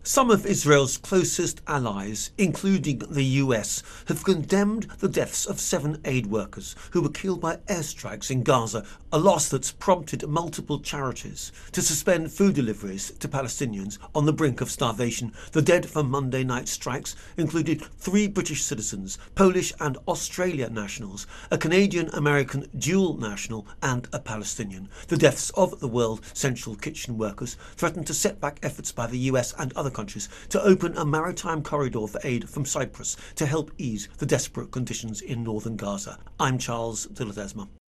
Some of Israel's closest allies, including the US, have condemned the deaths of 7 aid workers who were killed by airstrikes in Gaza, a loss that's prompted multiple charities to suspend food deliveries to Palestinians on the brink of starvation. The dead from Monday night strikes included 3 British citizens, Polish and Australian nationals, a Canadian-American dual national and a Palestinian. The deaths of the World Central Kitchen workers threaten to set back efforts by the US and other countries to open a maritime corridor for aid from Cyprus to help ease the desperate conditions in northern Gaza. I'm Charles de Ledesma.